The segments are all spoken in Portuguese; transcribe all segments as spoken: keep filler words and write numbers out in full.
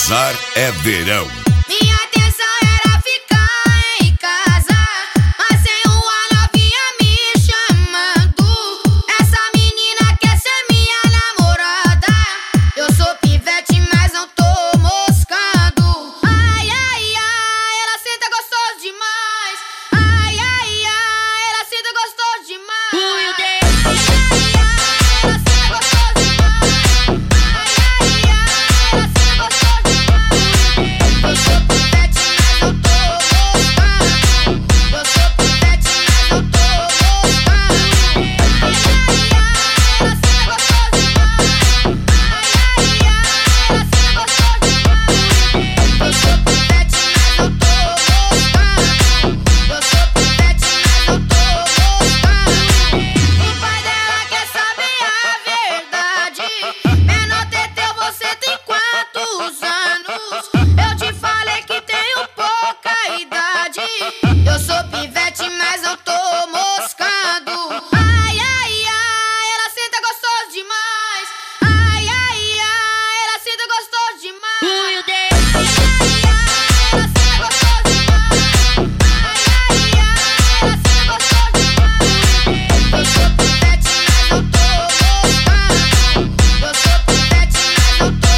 Gozar é verão. Minha intenção era ficar em casa, mas sem uma novinha me chamando. Essa menina quer ser minha namorada. Eu sou pivete, mas não tô moscando. Ai, ai, ai, ela senta gostoso demais. Ai, ai, ai, ela senta gostoso demais. Ai, ai, ai, ela senta gostoso demais. Ai, ai, ai, ela senta gostoso demais. Eu sou pivete, mas não tô moscando. Eu sou pivete, mas não tô moscando. Ai, ai, ai, ela senta gostoso demais. Ai, ai, ai, ela senta gostoso demais. Eu sou pivete, mas não tô moscando. Eu sou pivete, mas não tô moscando. O pai dela quer saber a verdade. Menor Teteu, você tem quantos anos? Eu te falei que tenho pouca idade. Eu sou pivete, mas não tô moscando. Ai, ai, ai, ela senta gostoso demais. Ai, ai, ai, ela senta gostoso demais. Ai, ai, ai, ela senta gostoso demais. Ai, ai, ai, ela senta gostoso demais. Eu sou pivete, mas não tô moscando. Eu sou pivete, mas não tô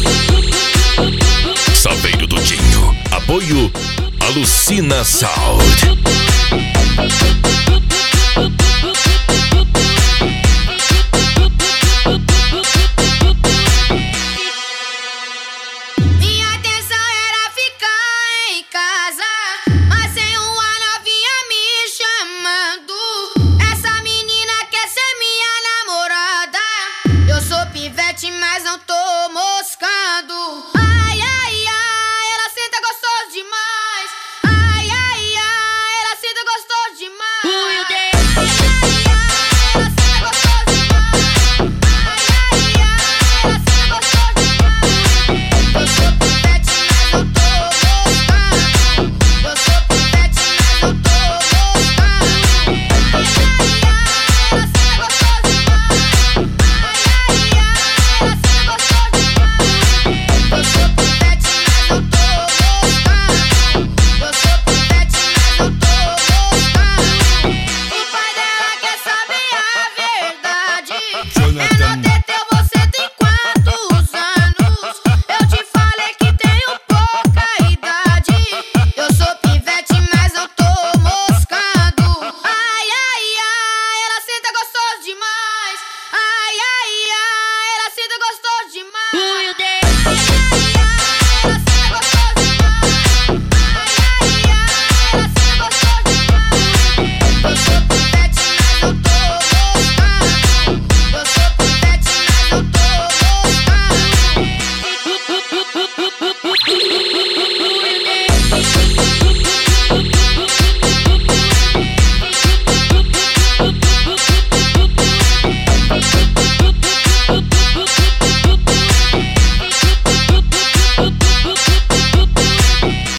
Saveiro do Dinho. Apoio Alucina Sound.